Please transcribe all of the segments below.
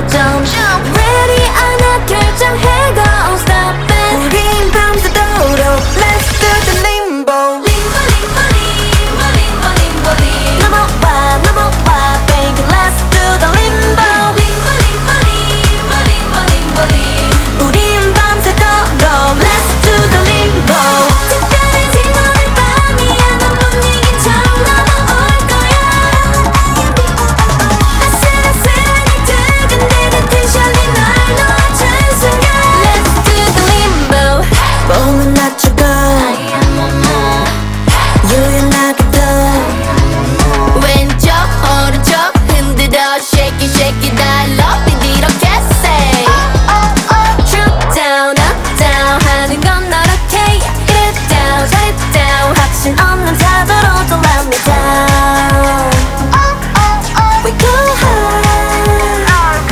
맘으로 좀 Ready 않아 결정해 Go stop it 우린 밤새도록 Let's do the limbo 넘어와 baby Let's do the limbo 우린 밤새도록 Let's do the limbo 특별해진 오늘 밤이야 넌 분위기처럼 넘어올 거야 아슬아슬하니 두근대는 텐션이 널 놓아준 순간 Let's do the limbo 몸은 낮추고 유연하게 더 왼쪽 오른쪽 흔들어 Shake it shake it I love it 이렇게 say Drop down up down 하는 건 널 okay Get it down shut it down 확신 없는态도로 Don't let me down We go high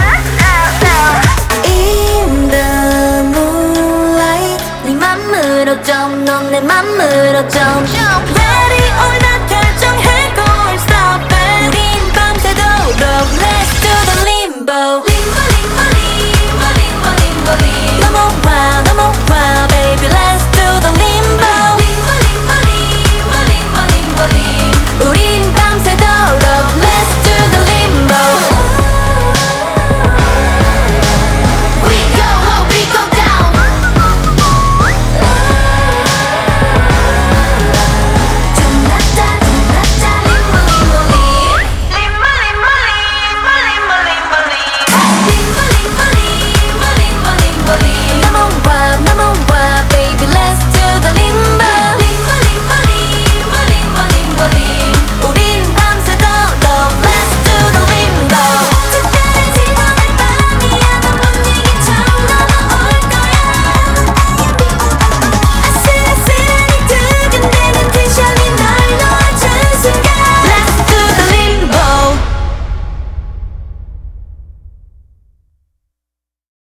In the moonlight 네 맘으로 좀 넌 내 맘으로 좀